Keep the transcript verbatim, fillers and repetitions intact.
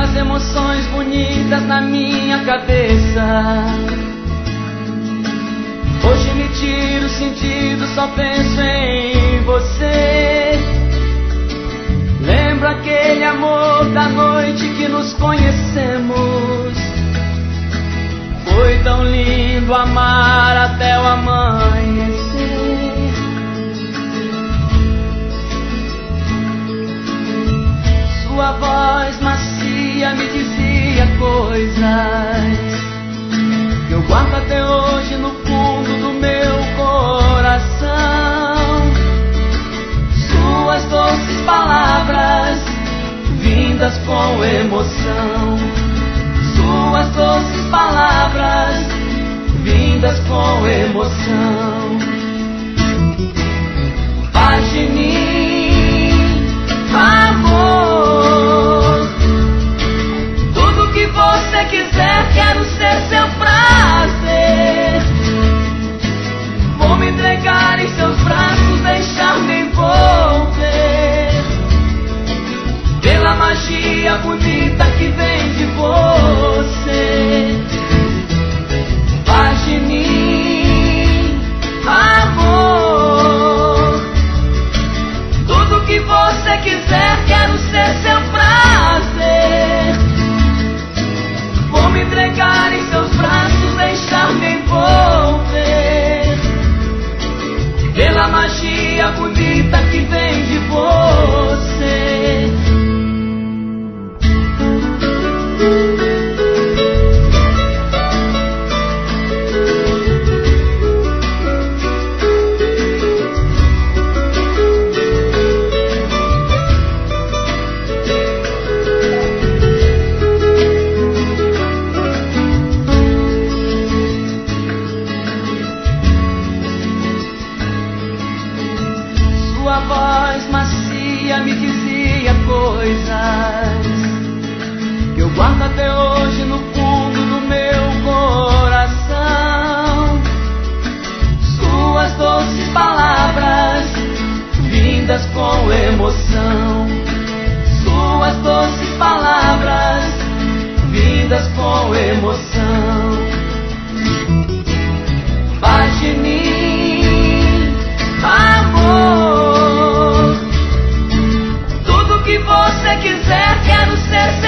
Tantas emoções bonitas na minha cabeça. Hoje me tiro o sentido, só penso em você. Lembro aquele amor da noite que nos conhecemos. Foi tão lindo amar até o amanhecer. Sua voz macia me dizia coisas que eu guardo até hoje no fundo do meu coração. Suas doces palavras vindas com emoção. Suas doces palavras vindas com emoção. Faz de mim amor, tudo que você quiser, quero ser seu prazer. Vou me entregar em seus braços, deixar-me envolver pela magia bonita que vem de você. Faz de mim amor, tudo que você quiser, quero ser seu prazer. Vou me entregar em seus braços, deixar-me envolver pela magia bonita que vem de você. Sua voz macia me dizia coisas que eu guardo até hoje no fundo do meu coração. Suas doces palavras vindas com emoção. Suas doces palavras vindas com emoção. Faz de mim amor, tudo que você quiser, quero ser